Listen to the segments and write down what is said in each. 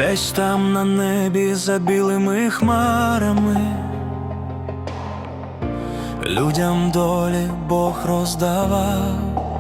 Десь там на небі за білими хмарами людям долі Бог роздавав,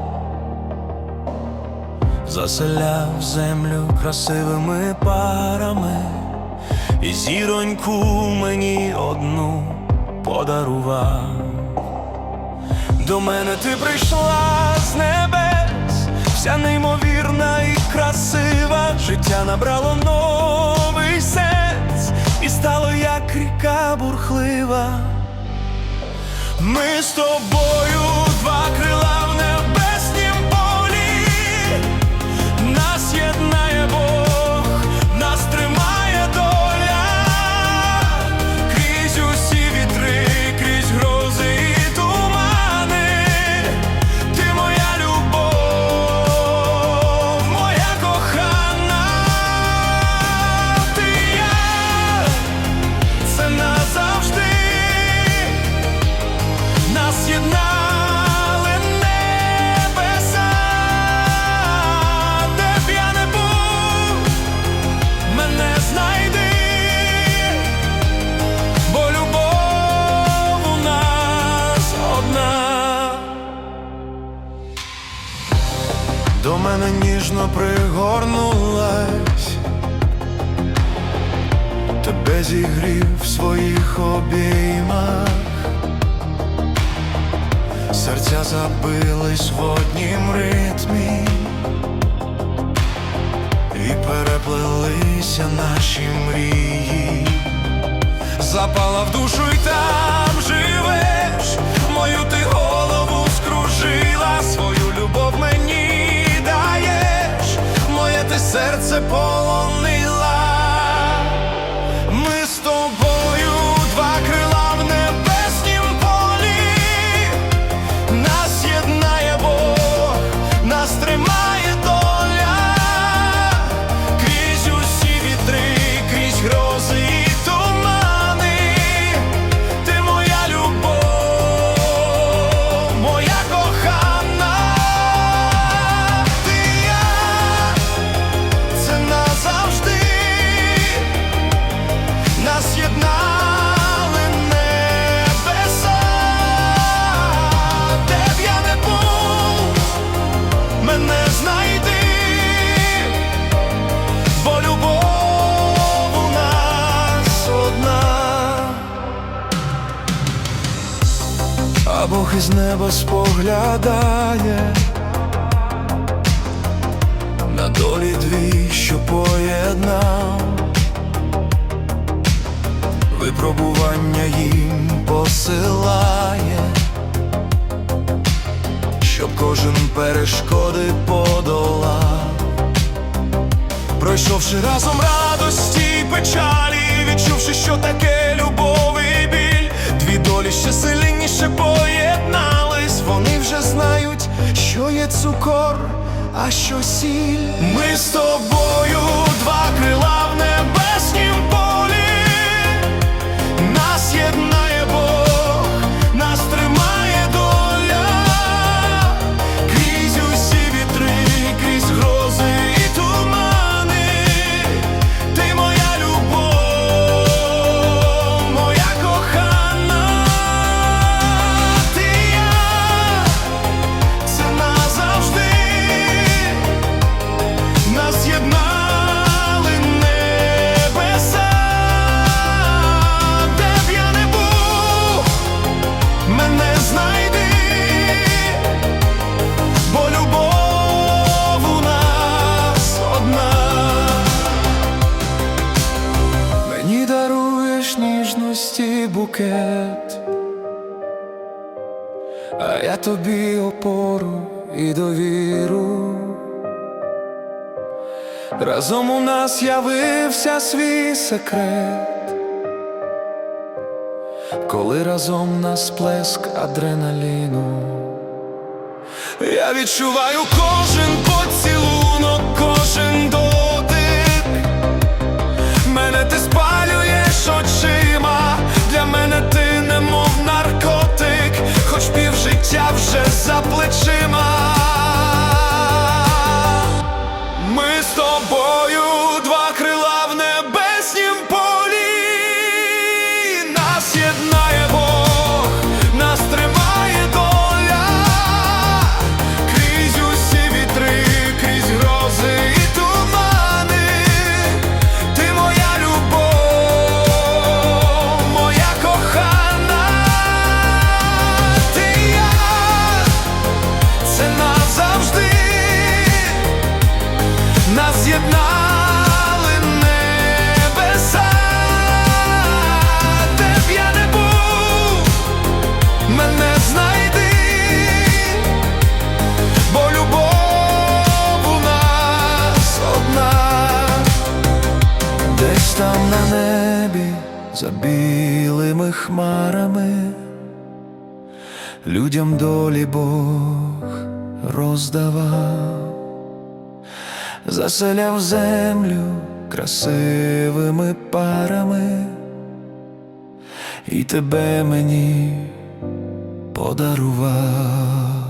заселяв землю красивими парами, і зіроньку мені одну подарував. До мене ти прийшла з небес, вся неймовірна і красива. Життя набрало новий сенс і стало як ріка бурхлива. Ми з тобою два крила в небеснім полі, нас єднає Бог, нас тримає доля. Крізь усі вітри, крізь грози і тумани, ти моя любов, моя кохана. Ти і я, це назавжди. Нас єднали небеса, де б я не був, мене знайди, бо любов у нас одна. До мене ніжно пригорнулась, тебе зігрів в своїх обіймах. Серця забились в однім ритмі, і переплелися наші мрії. Запала в душу й там живеш, мою ти голову скружила, свою любов мені даєш, моє ти серце полонила. Ми з тобою два крила в небеснім полі, нас єднає Бог, нас тримає доля. Крізь усі вітри, крізь грози і тумани, ти моя любов, моя кохана. Ти і я, це назавжди. Нас єднали небеса, де б я не був, мене знайди, бо любов у нас одна. А Бог із неба споглядає на долі дві, що поєднав, випробування їм посилає, щоб кожен перешкоди подолав. Пройшовши разом радості й печалі, відчувши, що таке любов і біль, дві долі ще сильніше поєднались. Вони вже знають, що є цукор, а що сіль. Ми з тобою два крила в небеснім полі, нас єднає Бог, нас тримає доля. Крізь усі вітри, крізь грози і тумани, ти моя любов, моя кохана. Ти і я, це назавжди. Нас єднали небеса, де б я не був, мене знайди, бо любов у нас одна. Мені даруєш ніжності букет, а я тобі опору і довіру. Разом у нас явився свій секрет, коли разом нас сплеск адреналіну. Я відчуваю кожен поцілунок, кожен дотик. Мене ти спалюєш очима, для мене ти немов наркотик, хоч півжиття вже за плечима. Ми з тобою два крила в мене знайди, бо любов у нас одна. Десь там на небі, за білими хмарами, людям долі Бог роздавав, заселяв землю красивими парами і тебе мені подарував.